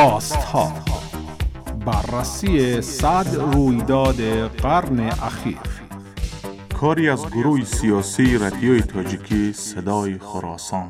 راست‌ها، بررسی 100 رویداد قرن اخیر. کاری از گروه سیاسی رادیوی تاجیکی صدای خراسان.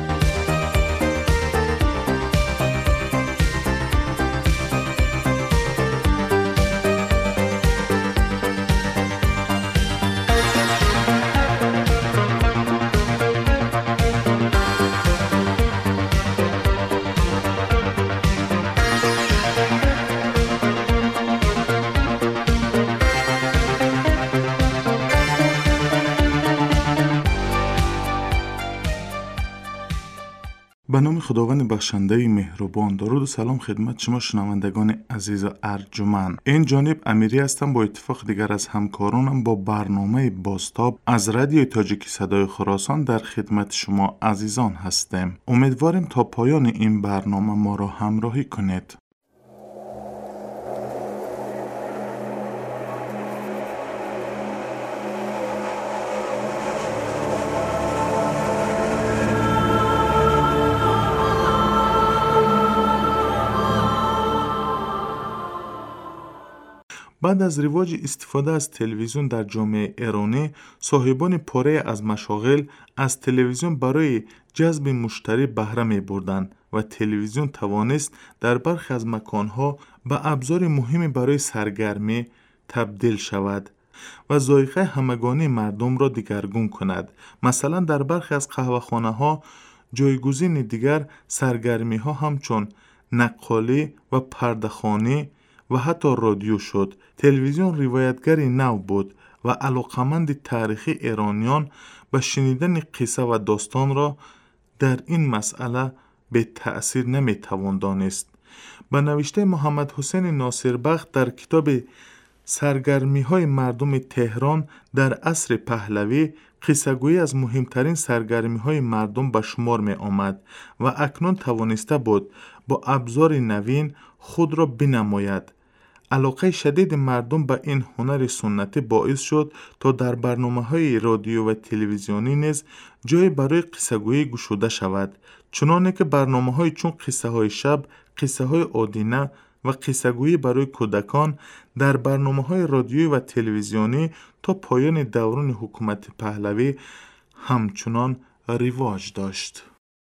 به نام خداوند بخشنده مهربان. درود و سلام خدمت شما شنوندگان عزیز و ارجمند. این جانب امیری هستم. با اتفاق دیگر از همکارانم با برنامه بازتاب از رادیوی تاجیکی صدای خراسان در خدمت شما عزیزان هستیم. امیدواریم تا پایان این برنامه ما را همراهی کنید. بعد از رواج استفاده از تلویزیون در جامعه ایرانی، صاحبان پاره از مشاغل از تلویزیون برای جذب مشتری بهره می بردند و تلویزیون توانست در برخی از مکانها به ابزار مهمی برای سرگرمی تبدیل شود و ذائقه همگانی مردم را دگرگون کند. مثلا در برخی از قهوه‌خانه ها جایگزین دیگر سرگرمی ها همچون نقالی و پرده‌خوانی و حتی رادیو شد. تلویزیون روایتگری نو بود و علاقمند تاریخی ایرانیان به شنیدن قصه و داستان را در این مسئله به تأثیر نمی توان دانست. به نوشته محمد حسین ناصربخت در کتاب سرگرمی های مردم تهران در عصر پهلوی، قصه‌گویی از مهمترین سرگرمی های مردم به شمار می آمد و اکنون توانسته بود با ابزار نوین خود را بنماید. علاقه شدید مردم به این هنر سنتی باعث شد تا در برنامه‌های رادیو و تلویزیونی نیز جای برای قصه‌گویی گشوده شود، چنانه که برنامه‌های چون قصه‌های شب، قصه‌های آدینه و قصه‌گویی برای کودکان در برنامه‌های رادیویی و تلویزیونی تا پایان دوران حکومت پهلوی همچنان رواج داشت.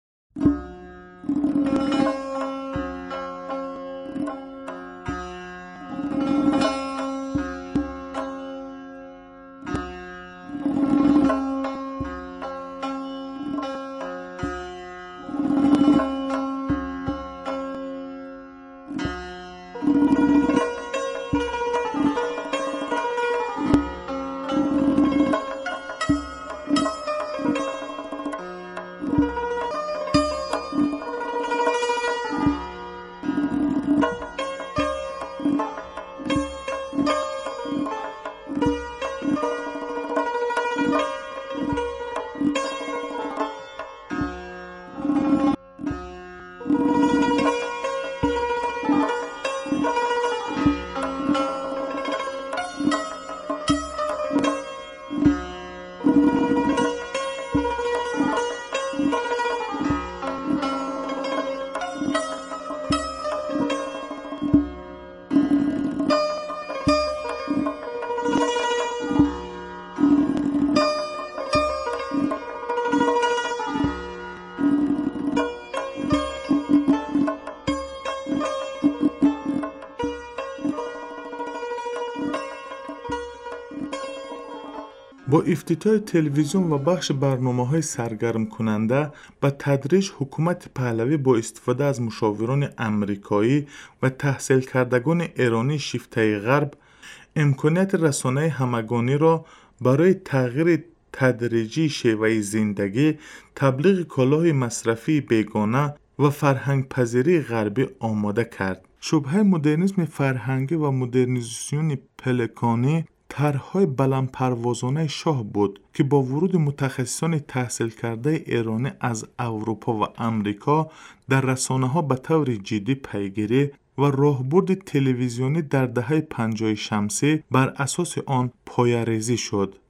با افتتاح تلویزیون و بخش برنامه‌های سرگرم کننده، به تدریج حکومت پهلوی با استفاده از مشاوران آمریکایی و تحصیل کردگان ایرانی شیفته غرب امکانیت رسانه همگانی را برای تغییر تدریجی شیوه زندگی، تبلیغ کالاهای مصرفی بیگانه و فرهنگ پذیری غربی آماده کرد. شبهه مدرنیسم فرهنگی و مدرنیزاسیون پلکانی طرح‌های بلند پروازانه شاه بود که با ورود متخصصان تحصیل کرده ایرانی از اروپا و امریکا در رسانه‌ها به طور جدی پیگیری و راهبرد تلویزیونی در دهه 50 شمسی بر اساس آن پایه‌ریزی شد.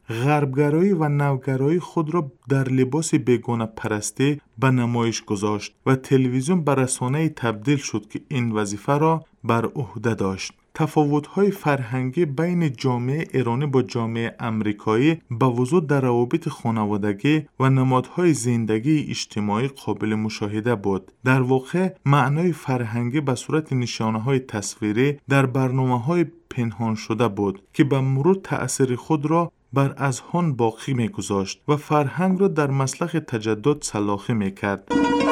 غربگرایی و نوگرایی خود را در لباس بیگانه پرستی به نمایش گذاشت و تلویزیون به رسانه‌ای تبدیل شد که این وظیفه را بر عهده داشت. تفاوت‌های فرهنگی بین جامعه ایرانی با جامعه امریکایی به وضوح در روابط خانوادگی و نمادهای زندگی اجتماعی قابل مشاهده بود. در واقع معنای فرهنگی به صورت نشانه‌های تصویری در برنامه‌های پنهان شده بود که به مرور تأثیر خود را بر اذهان باقی می‌گذاشت و فرهنگ را در مسلخ تجدد سلاخی می‌کرد.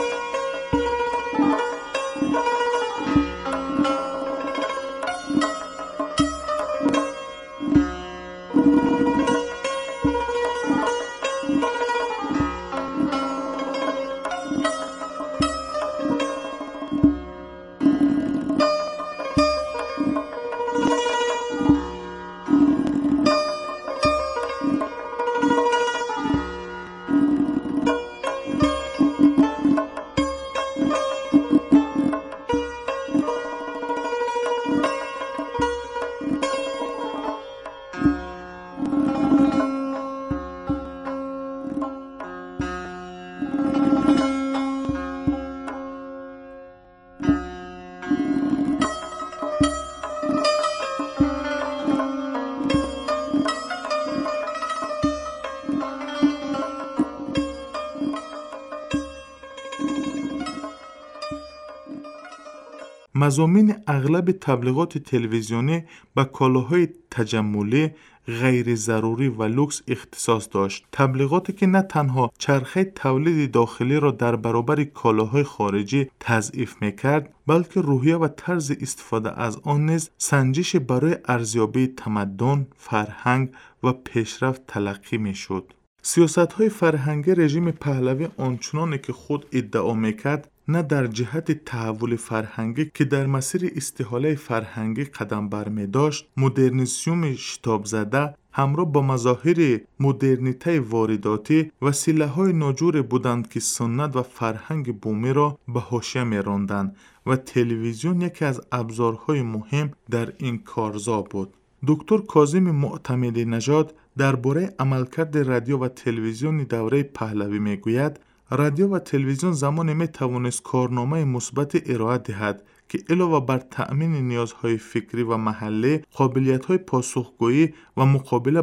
مضامین اغلب تبلیغات تلویزیونی به کالاهای تجملی، غیر ضروری و لوکس اختصاص داشت. تبلیغاتی که نه تنها چرخه تولید داخلی را در برابر کالاهای خارجی تضعیف میکرد، بلکه روحیه و طرز استفاده از آن نیز سنجش برای ارزیابی تمدن، فرهنگ و پیشرفت تلقی میشد. سیاست‌های فرهنگی رژیم پهلوی آنچنانی که خود ادعا میکرد نه در جهت تحول فرهنگی که در مسیر استحاله فرهنگی قدم برمی داشت، مدرنیسم شتاب زده همراه با مظاهر مدرنیته وارداتی وسیله‌های ناجور بودند که سنت و فرهنگ بومی را به حاشیه می‌راندند و تلویزیون یکی از ابزارهای مهم در این کارزا بود. دکتر کاظم معتمدی نژاد درباره عملکرد رادیو و تلویزیون دوره پهلوی میگوید: رادیو و تلویزیون زمانی می توانست کارنامه مثبت ارائه دهد که علاوه بر تأمین نیازهای فکری و محلی، قابلیت‌های پاسخگویی و مقابله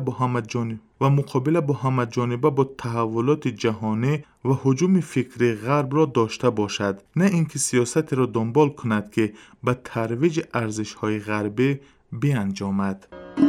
با همه‌جانبه با تحولات جهانی و هجوم فکری غرب را داشته باشد، نه اینکه سیاستی را دنبال کند که به ترویج ارزش‌های غربی بیانجامد.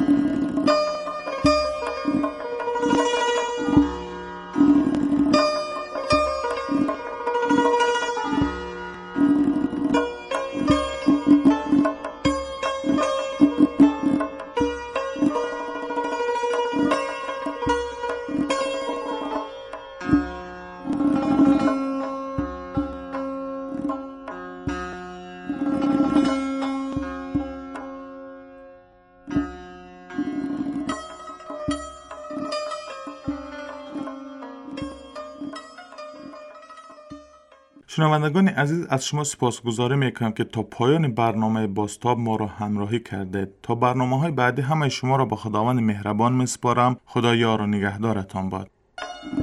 شنوندگان عزیز، از شما سپاسگزاری میکنم که تا پایان برنامه بازتاب ما را همراهی کردید. تا برنامه‌های بعدی همه شما را به خداوند مهربان میسپارم. خدا یار و نگهدارتان باد.